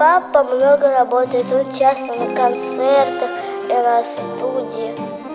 Папа много работает, он часто на концертах и на студии.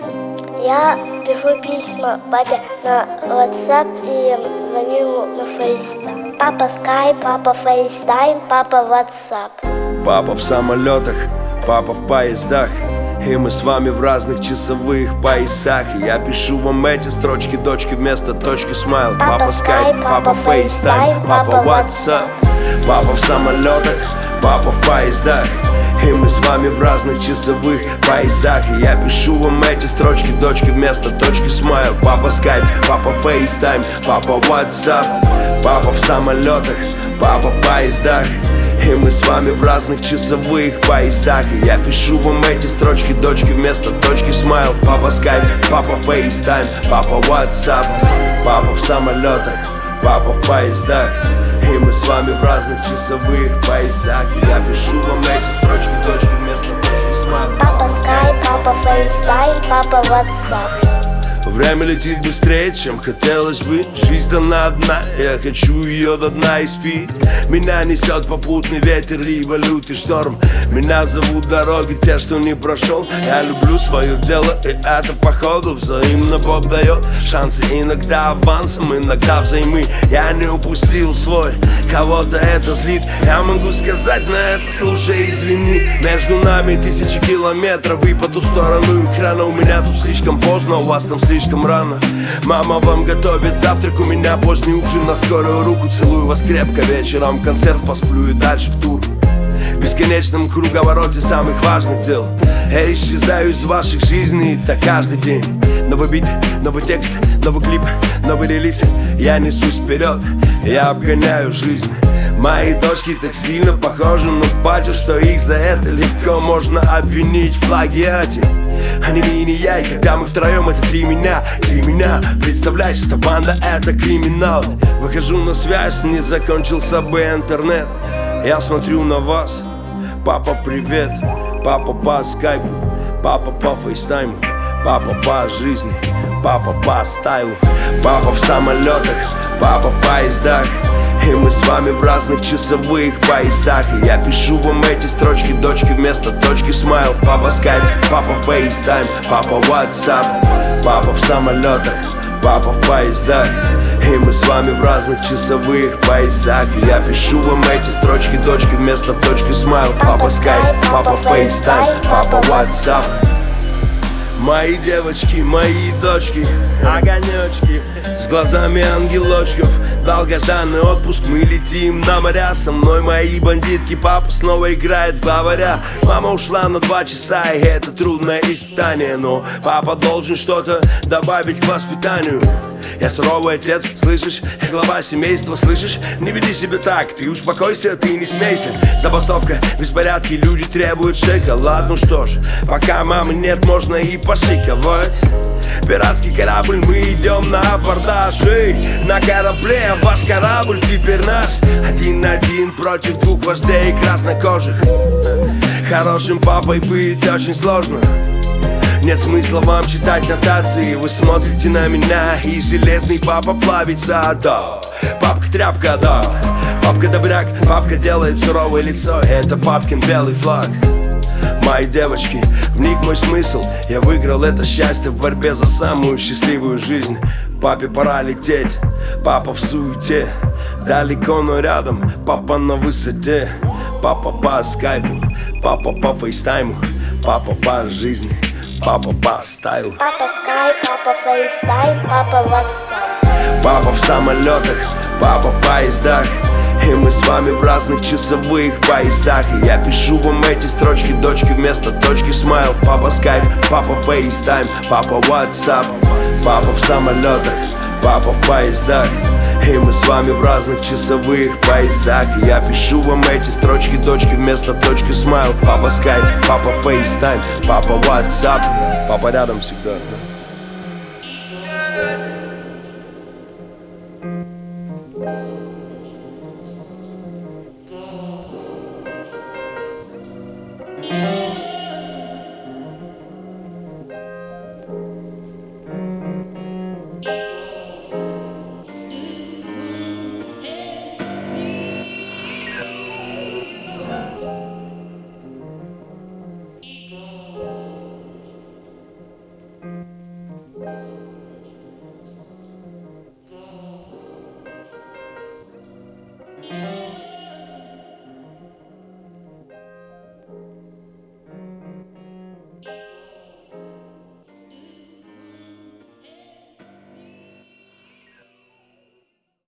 Я пишу письма папе на WhatsApp и звоню ему на FaceTime. Папа Skype, папа FaceTime, папа WhatsApp. Папа в самолетах, папа в поездах, и мы с вами в разных часовых поясах. И я пишу вам эти строчки, дочки, вместо точки смайл. Папа Skype, папа FaceTime, папа WhatsApp. Папа в самолетах, папа в поездах, и мы с вами в разных часовых поясах. И я пишу вам эти строчки, дочки, вместо точки смайл. Папа Skype, папа FaceTime, папа WhatsApp. Папа в самолетах, папа в поездах, и мы с вами в разных часовых поясах. И я пишу вам эти строчки, дочки, вместо точки смайл. Папа Skype, папа FaceTime, папа WhatsApp. Папа в самолетах, папа в поездах, и мы с вами в разных часовых поясах. И я пишу вам эти строчки, дочки, вместо точки смайл. Папа Skype, папа FaceTime, папа WhatsApp. Время летит быстрее, чем хотелось бы. Жизнь дана одна, я хочу ее до дна испить. Меня несет попутный ветер и валют и шторм. Меня зовут дороги, те, что не прошел. Я люблю свое дело, и это походу взаимно Бог дает шансы, иногда авансом, иногда взаймы. Я не упустил свой, кого-то это злит. Я могу сказать на это, слушай, извини. Между нами тысячи километров, и по ту сторону экрана. У меня тут слишком поздно, у вас там слишком рано. Мама вам готовит завтрак, у меня поздний ужин на скорую руку. Целую вас крепко, вечером концерт, посплю и дальше в тур. В бесконечном круговороте самых важных дел я исчезаю из ваших жизней, так каждый день. Новый бит, новый текст, новый клип, новый релиз. Я несусь вперед, я обгоняю жизнь. Мои дочки так сильно похожи на батю, что их за это легко можно обвинить в плагиате. Они не я, и когда мы втроем, это три меня. Представляешь, эта банда, это криминал. Выхожу на связь, не закончился бы интернет. Я смотрю на вас. Папа, привет. Папа по скайпу, папа по фейстайму, папа по жизни, папа по стайлу. Папа в самолетах, папа в поездах, и мы с вами в разных часовых поясах. И я пишу вам эти строчки, дочки, вместо точки смайл. Папа Skype, папа FaceTime, папа WhatsApp. Папа в самолетах, папа в поездах, и мы с вами в разных часовых поясах. И я пишу вам эти строчки, дочки, вместо точки смайл. Папа Skype, папа FaceTime, папа WhatsApp. Мои девочки, мои дочки, огонечки с глазами ангелочков. Долгожданный отпуск, мы летим на моря. Со мной мои бандитки, папа снова играет в главаря. Мама ушла на 2 часа, и это трудное испытание. Но папа должен что-то добавить к воспитанию. Я суровый отец, слышишь? Я глава семейства, слышишь? Не веди себя так, ты успокойся, ты не смейся. Забастовка, беспорядки, люди требуют шоколад. Ну что ж, пока мамы нет, можно и пошиковать. Пиратский корабль, мы идем на абордаж. Эй, на корабле, ваш корабль теперь наш. 1-1 против 2 вождей краснокожих. Хорошим папой быть очень сложно. Нет смысла вам читать нотации. Вы смотрите на меня, и железный папа плавится, да. Папка тряпка, да. Папка добряк, папка делает суровое лицо. Это папкин белый флаг. Мои девочки, в них мой смысл. Я выиграл это счастье в борьбе за самую счастливую жизнь. Папе пора лететь, папа в суете. Далеко, но рядом, папа на высоте. Папа по скайпу, папа по фейстайму, папа по жизни, папа по стайлу. Папа Skype, папа FaceTime, папа WhatsApp. Папа в самолетах, папа в поездах, и мы с вами в разных часовых поясах. И я пишу вам эти строчки, дочки, вместо точки смайл. Папа Skype, папа FaceTime, папа WhatsApp. Папа в самолетах, папа в поездах, и мы с вами в разных часовых поясах. И я пишу вам эти строчки, дочки, вместо точки смайл. Папа Skype, папа FaceTime, папа WhatsApp. Папа рядом всегда.